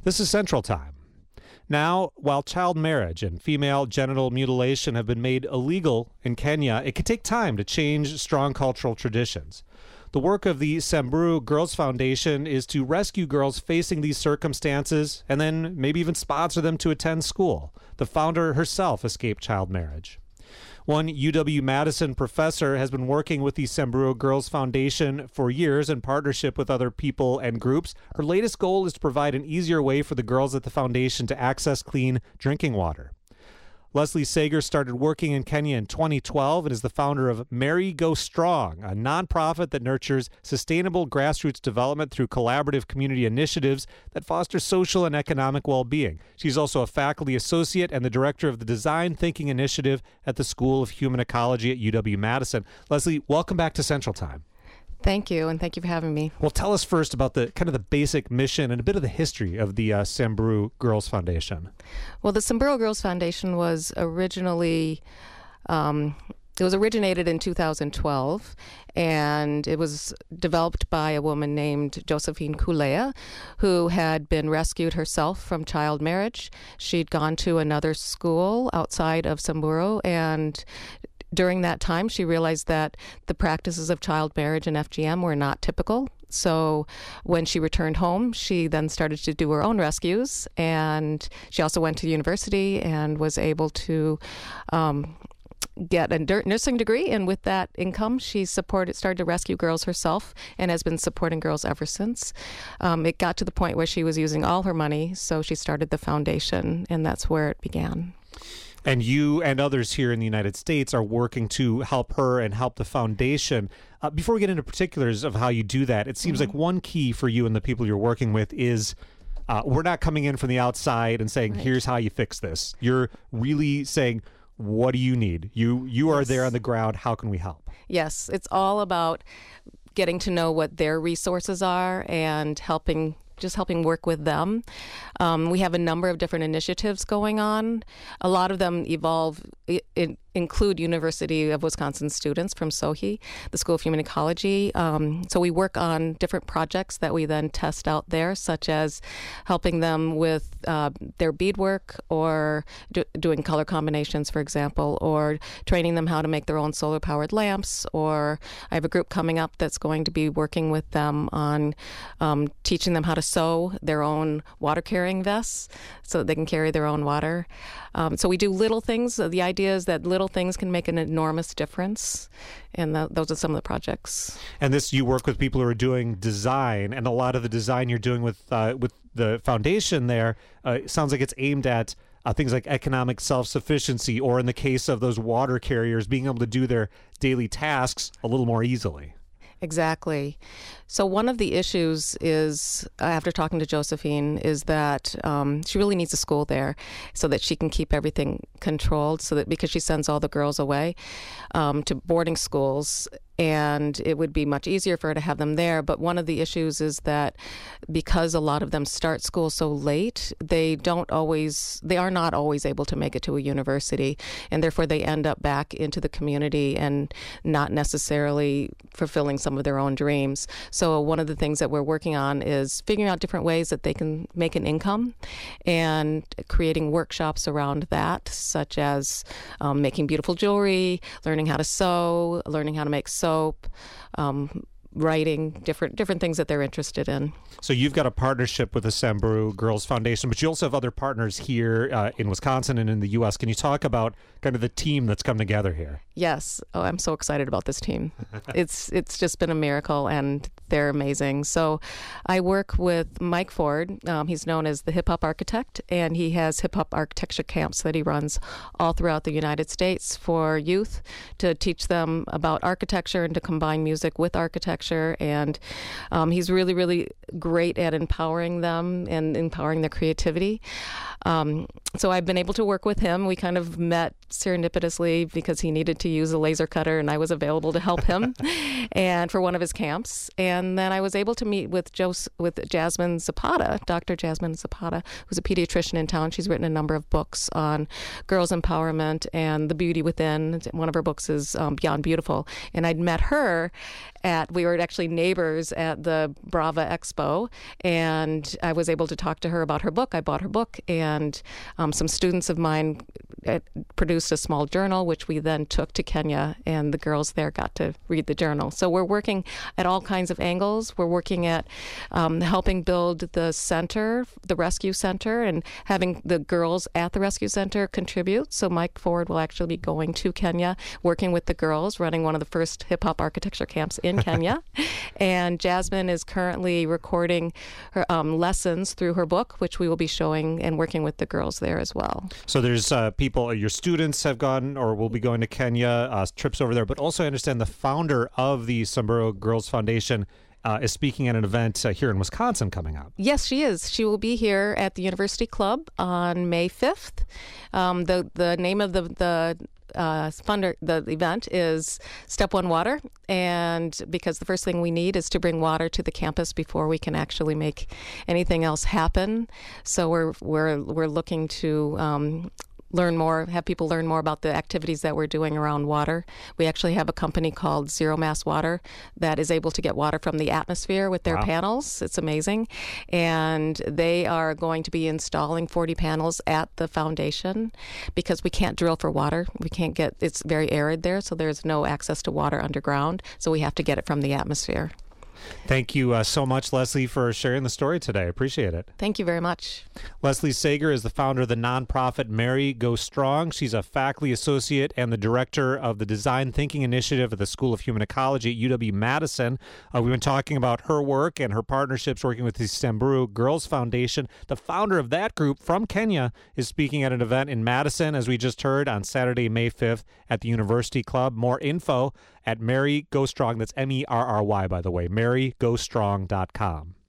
This is Central Time. Now, while child marriage and female genital mutilation have been made illegal in Kenya, it can take time to change strong cultural traditions. The work of the Samburu Girls Foundation is to rescue girls facing these circumstances and then maybe even sponsor them to attend school. The founder herself escaped child marriage. One UW-Madison professor has been working with the Samburu Girls Foundation for years in partnership with other people and groups. Her latest goal is to provide an easier way for the girls at the foundation to access clean drinking water. Leslie Sager started working in Kenya in 2012 and is the founder of Mary Go Strong, a nonprofit that nurtures sustainable grassroots development through collaborative community initiatives that foster social and economic well-being. She's also a faculty associate and the director of the Design Thinking Initiative at the School of Human Ecology at UW-Madison. Leslie, welcome back to Central Time. Thank you, and thank you for having me. Well, tell us first about the basic mission and a bit of the history of the Samburu Girls Foundation. Well, the Samburu Girls Foundation was originally, originated in 2012, and it was developed by a woman named Josephine Kulea, who had been rescued herself from child marriage. She'd gone to another school outside of Samburu, and during that time, she realized that the practices of child marriage and FGM were not typical. So when she returned home, she then started to do her own rescues, and she also went to university and was able to get a nursing degree. And with that income, she started to rescue girls herself and has been supporting girls ever since. It got to the point where she was using all her money, so she started the foundation, and that's where it began. And you and others here in the United States are working to help her and help the foundation. Before we get into particulars of how you do that, it seems like one key for you and the people you're working with is we're not coming in from the outside and saying, here's how you fix this. You're really saying, what do you need? You are there on the ground. How can we help? Yes, it's all about getting to know what their resources are and helping work with them. We have a number of different initiatives going on. A lot of them include University of Wisconsin students from SOHI, the School of Human Ecology. So we work on different projects that we then test out there, such as helping them with their beadwork or doing color combinations, for example, or training them how to make their own solar-powered lamps. Or I have a group coming up that's going to be working with them on teaching them how to sew their own water-carrying vests so that they can carry their own water. So we do little things. The idea is that little things can make an enormous difference, and those are some of the projects. And you work with people who are doing design, and a lot of the design you're doing with the foundation there sounds like it's aimed at things like economic self-sufficiency, or in the case of those water carriers, being able to do their daily tasks a little more easily. Exactly. So one of the issues is, after talking to Josephine, is that she really needs a school there so that she can keep everything controlled, so that because she sends all the girls away to boarding schools, and it would be much easier for her to have them there. But one of the issues is that because a lot of them start school so late, they are not always able to make it to a university, and therefore they end up back into the community and not necessarily fulfilling some of their own dreams. So one of the things that we're working on is figuring out different ways that they can make an income and creating workshops around that, such as making beautiful jewelry, learning how to sew, learning how to make soap, writing, different things that they're interested in. So you've got a partnership with the Samburu Girls Foundation, but you also have other partners here in Wisconsin and in the U.S. Can you talk about kind of the team that's come together here? Yes. Oh, I'm so excited about this team. It's just been a miracle, and they're amazing. So I work with Mike Ford. He's known as the Hip Hop Architect, and he has hip hop architecture camps that he runs all throughout the United States for youth to teach them about architecture and to combine music with architecture. And he's really, really great at empowering them and empowering their creativity. So I've been able to work with him. We kind of met serendipitously because he needed to use a laser cutter and I was available to help him and for one of his camps. And then I was able to meet with Jasmine Zapata, Dr. Jasmine Zapata, who's a pediatrician in town. She's written a number of books on girls' empowerment and the beauty within. One of her books is Beyond Beautiful. And I'd met her we were actually neighbors at the Brava Expo, and I was able to talk to her about her book. I bought her book, and some students of mine produced a small journal, which we then took to Kenya, and the girls there got to read the journal. So we're working at all kinds of angles. We're working at helping build the center, the rescue center, and having the girls at the rescue center contribute. So Mike Ford will actually be going to Kenya, working with the girls, running one of the first hip-hop architecture camps in Kenya. And Jasmine is currently recording her lessons through her book, which we will be showing and working with the girls there as well. So there's people, your students have gone or will be going to Kenya, trips over there, but also I understand the founder of the Samburu Girls Foundation is speaking at an event here in Wisconsin coming up. Yes, she is. She will be here at the University Club on May 5th. The name of the event is Step One Water, and because the first thing we need is to bring water to the campus before we can actually make anything else happen. So we're looking to learn more, have people learn more about the activities that we're doing around water. We actually have a company called Zero Mass Water that is able to get water from the atmosphere with their panels. It's amazing. And they are going to be installing 40 panels at the foundation because we can't drill for water. It's very arid there, so there's no access to water underground. So we have to get it from the atmosphere. Thank you so much, Leslie, for sharing the story today. I appreciate it. Thank you very much. Leslie Sager is the founder of the nonprofit Mary Go Strong. She's a faculty associate and the director of the Design Thinking Initiative at the School of Human Ecology at UW-Madison. We've been talking about her work and her partnerships working with the Samburu Girls Foundation. The founder of that group from Kenya is speaking at an event in Madison, as we just heard, on Saturday, May 5th at the University Club. More info at Mary Go Strong. That's MERRY, by the way, marygostrong.com.